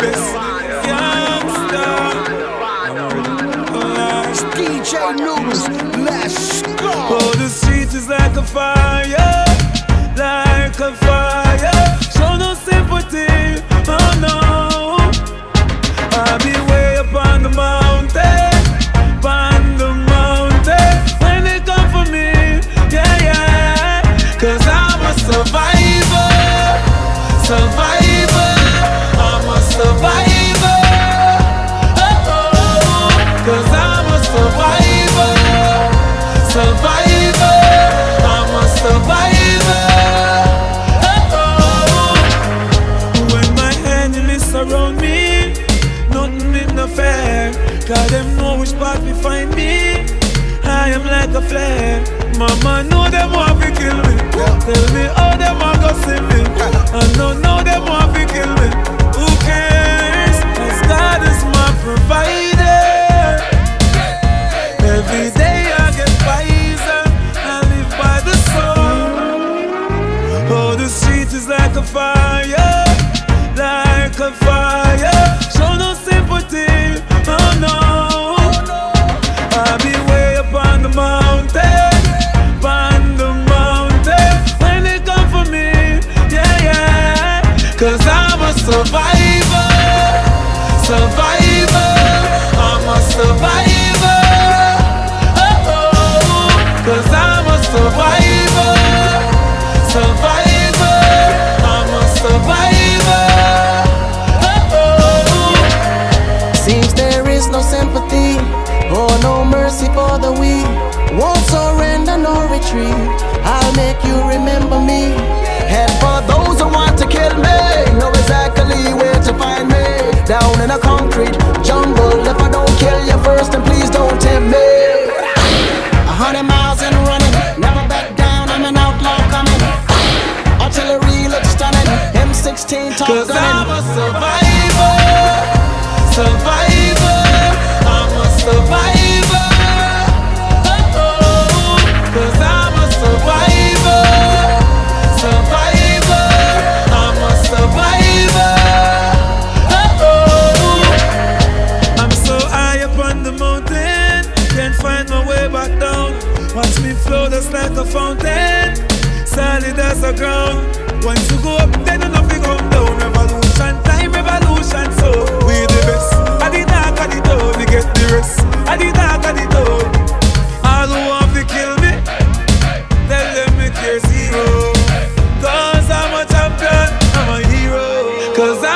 best. DJ News, let's go. Oh, the street is like a fire, like a fire. Show no sympathy, oh no. I'll be way up on the mountain, on the mountain. When they come for me, yeah, yeah. Cause I'm a survivor, survivor. I'm a survivor, oh, oh. Cause I'm a survivor, survivor. I'm a survivor, oh, oh. When my enemies surround me, nothing is no fair. Cause them know which part we find me. I am like a flare. Mama know them want to kill me. Tell me how them want to see me. I know them want to kill me. Who cares? Cause God is my provider. Every day I get wiser. I live by the soul. Oh, the street is like a fire, like a fire. Show no sympathy, oh no. I'll be way up on the mountain, on the mountain. When they come for me, yeah, yeah. Cause I'm a survivor, survivor. I'm a survivor, oh, oh. Cause I'm a survivor, survivor. I'm a survivor, oh, oh. Seems there is no sympathy or no mercy for the weak. Won't surrender, no retreat. I'll make you remember me. And for those who want to kill me, know exactly where to find me. Down in a concrete jungle. If I don't kill you first, then please don't tempt me. 100 miles and running, never back down. I'm an outlaw coming. Artillery looks stunning. M16 top gunning. Cause I'm a survivor, survivor. I'm a survivor, oh, oh. Cause I'm a survivor, survivor. I'm a survivor, oh, oh. I'm so high up on the mountain, can't find my way back down. Watch me flow just like a fountain, solid as a ground. Once you go up, then enough you come down. Revolution time, revolution so we the best. At the dark of the town, we get the rest. At the dark of the town, all who want to kill me, tell them me care zero. Cause I'm a champion, I'm a hero. Cause